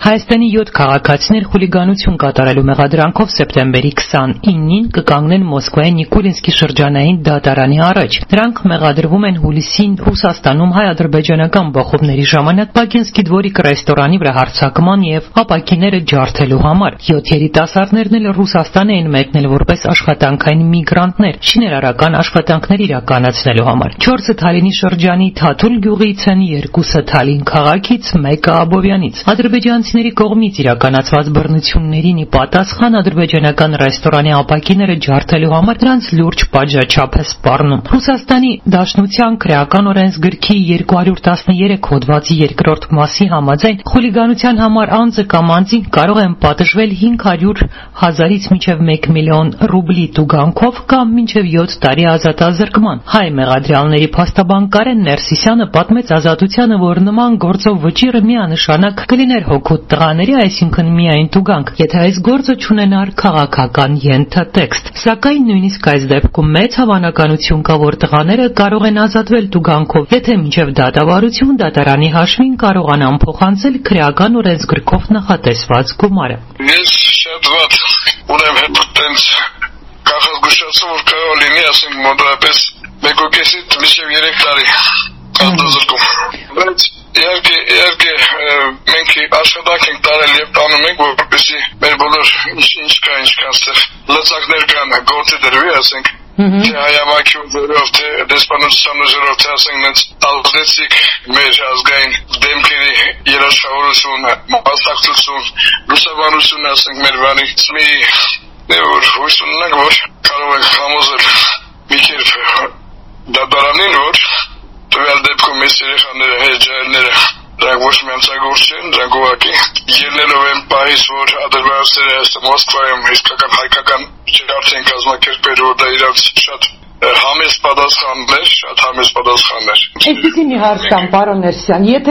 Հայաստանի 7 քաղաքացիներ խուլիգանություն կատարելու մեղադրանքով սեպտեմբերի 29-ին կկանգնեն Մոսկվայի Նիկոլինսկի շրջանային դատարանի առաջ։ Նրանք մեղադրվում են հուլիսին Ռուսաստանում հայ-ադրբեջանական բախումների ժամանակ Բակինսկի դվորիկ ռեստորանի վրա հարձակման եւ ապակիները ջարդելու համար։ 7 երիտասարդներն էլ Ռուսաստան էին մեկնել որպես աշխատանքային միգրանտներ շինարարական աշխատանքներ իրականացնելու համար։ 4-ը Թալինի շրջանի Թաթուլ գյուղից են, 2-ը Թալին քաղաքից, 1-ը Աբովյանից։ Ադրբեջանցիների կողմից իրականացված բռնություններին ի պատասխան ադրբեջանական ռեստորանի ապակիները ջարդելու համար նրանց լուրջ պատժաչափ է սպառնում։ Ռուսաստանի Դաշնության քրեական օրենսգրքի 213 հոդվածի 2-րդ մասի համաձայն խուլիգանության համար անձը կամ անձին կարող են պատժվել 500,000-ից մինչև 1 միլիոն ռուբլի տուգանքով կամ մինչև 7 տարի ազատազրկման։ Հայ մեղադրյալների փաստաբան Կարեն Ներսիսյանը պատմեց Ազատությանը, որ նման գործով վճիռը միանշանակ կլիներ հոգուտ տղաների, այսինքն միայն տուգանք, եթե այս գործը չունենար քաղաքական ենթատեքստ։ Սակայն նույնիսկ այս դեպքում մեծ հավանականություն կա, որ տղաները կարող են ազատվել տուգանքով, եթե մինչև դատավարություն դատարանի հաշվին կարողանան փոխանցել քրեական օրենսգրքով նախատեսված գումարը։ Ես շատ վատ ունեմ հետո կանխազգուշացում, որ կարող լինի, ասենք մոտավորապես 1.5-ից մինչև 3 տարի ազատազրկում։ Բայց իհարկե մենք աշխատանք ենք տարել եւ տանում ենք, որպեսզի մեր բոլոր ինչքան ստեղ լծակներ կան գործի դրվի, ասենք թե հայամակի ուժերով, թե դեսպանության ուժերով, թե ասենք նենց ազդեցիկ մեր ազգային դեմքերի երաշխավորություն, մասնակցություն, լուսաբանություն, ասենք մեր բանից մի որ հույս ունենք, որ կարող ենք համոզել մի կերպ դատարանին, որ տվյալ դեպքում մեծ երեխաները, հերջայինները դրանք ոչ մի անցագործ չեն, դրանք ուղղակի ելնելով են պահից, որ ադրբեջանցիները Մոսկվայում իսկական հայկական ջարդ են կազմակերպել, որ դա իրանց շատ համեստ պատասխաններ։ Այսպիսի մի հարց կան, պարոն Ներսիսյան, եթե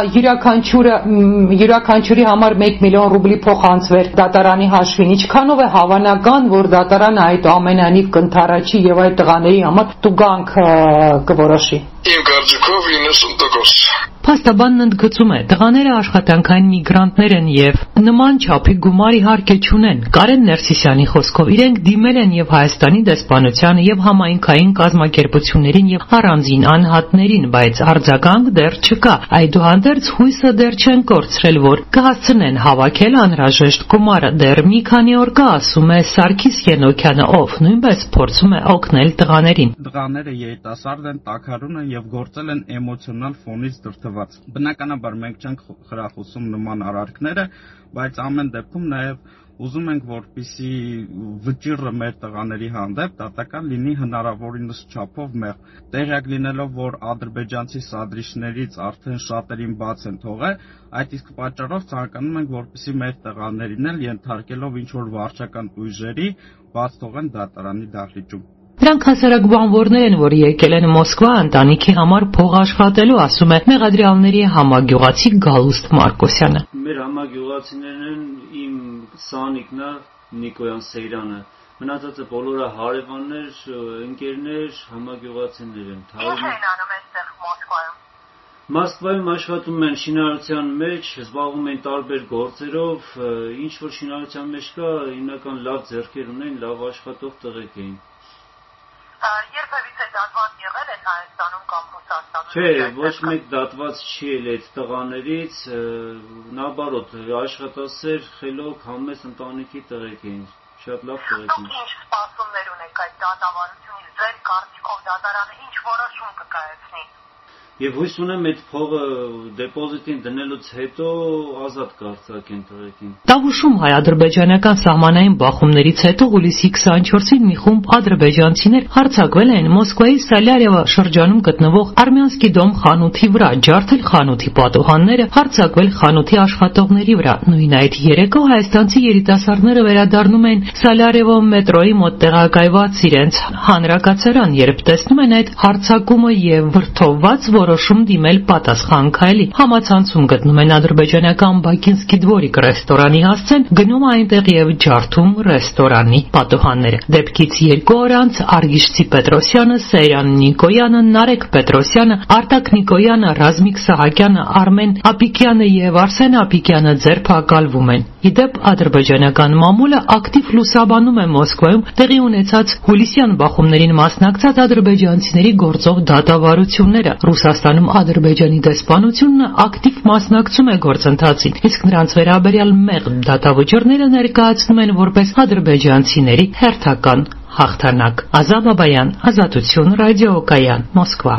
յուրաքանչյուրի համար 1 միլիոն ռուբլի փոխանցվեր դատարանի հաշվին, ինչքանով է հավանական, որ դատարանը այդ ամենայնիվ կընդառաջի եւ այդ տղաների համար տուգանք կորոշի։ Իմ կարծիքով 90%։ Փաստաբանն ընդգծում է, տղաները աշխատանքային միգրանտներ են եւ նման չափի գումար իհարկե չունեն։ Կարեն Ներսիսյանի խոսքով իրենք դիմել են եւ Հայաստանի դեսպանությանը եւ համայնքային կազմակերպություններին եւ առանձին անհատներին, բայց արձագանք դեռ չկա։ Այդուհանդերձ հույսը դեռ չեն կորցրել, որ կհասցնեն հավաքել անհրաժեշտ գումարը։ Դեռ մի քանի օր կա, ասում է Սարգիս Ենոքյանը, ով նույնպես փորձում է օգնել տղաներին։ Տղաները երիտասարդ են, տաքարուն են եւ գործել են էմոցիոնալ ֆոնից դրդված։ Բնականաբար մենք չենք խրախուսում նման արարքները, բայց ամեն դեպքում նաև ուզում ենք, որպեսզի վճիռը մեր տղաների հանդեպ դատական լինի հնարավորինս չափով մեղ։ Տեղյակ լինելով, որ ադրբեջանցի սադրիչներից արդեն շատերին բաց են թողել, այդ իսկ պատճառով ցանկանում ենք, որպեսզի մեր տղաներին էլ ենթարկելով ինչ-որ վարչական ուժերի բաց թողեն դատարանի դահլիճում։ Նրանք հասարակ բանվորներ են, որ եկել են Մոսկվա ընտանիքի համար փող աշխատելու, ասում է մեղադրյալների համագյուղացի Գալուստ Մարկոսյանը։ Մեր համագյուղացիներն են, իմ Սանիկն է, Նիկոյան Սեյրանը, մնացածը բոլորը հարևաններ, ընկերներ, համագյուղացիներ են։ Ինչ են անում այստեղ Մոսկվայում։ Մոսկվայում աշխատում են շինարարության մեջ, զբաղվում են տարբեր գործերով, ինչ որ շինարարության մեջ կա, հիմնական լավ ձեռքեր ունեն, լավ աշխատող տղեկ էին։ Երբևիցե դատված եղել են Հայաստանում կամ Ռուսաստանում։ Չէ, ոչ մեկ դատված չի ել այդ տղաներից, նաբարոտ աշխատասեր, խելոք, համեստ ընտանիքի տղեկ էին, շատ լավ տղեկ էին։ Ինչ սպասումներ ունեք այդ դատավարությունից, ձեր կարծիքով դատարանը ինչ որոշում կկայացնի։ Եվ հույս ունեմ այդ փողը դեպոզիտին դնելուց հետո ազատ կարձակեն տղեկին։ Տավուշում հայ-ադրբեջանական սահմանային բախումներից հետո հուլիսի 24-ին մի խումբ ադրբեջանցիներ հարձակվել են Մոսկվայի Սալյարևա շրջանում գտնվող Արմյանսկի դոմ խանութի վրա, ջարդել խանութի պատուհանները, հարձակվել խանութի աշխատողների վրա։ Նույն այդ երեկո հայաստանցի երիտասարդները վերադառնում են Սալյարևո մետրոյի մոտ տեղակայված իրենց հանրակացարան, երբ տեսնում են այդ հարձակումը եւ վրդովված, որ որոշում դիմել պատասխան քայլի։ Համացանցում գտնում են ադրբեջանական Բակինսկի Դվորիկ ռեստորանի հասցեն, գնում այնտեղ եւ ջարդում ռեստորանի պատուհանները։ Դեպքից 2 օր անց Արգիշցի Պետրոսյանը, Սեյրան Նիկոյանը, Նարեկ Պետրոսյանը, Արտակ Նիկոյանը, Ռազմիկ Սահակյանը, Արմեն Ապիկյանը եւ Արսեն Ապիկյանը ձերբակալվում են։ Իդեպ ադրբեջանական մամուլը ակտիվ լուսաբանում է Մոսկվայում տեղի ունեցած հուլիսյան բախումներին մասնակցած ադրբեջանցիների գործող դատավարությունները։ Ռուսաստանում Ադրբեջանի դեսպանությունը ակտիվ մասնակցում է գործընթացին, իսկ նրանց վերաբերյալ մեղմ դատավճիռները ներկայացնում են որպես ադրբեջանցիների հերթական հաղթանակ։ Ազա Բաբայան, Ազատություն ռադիոկայան, Մոսկվա։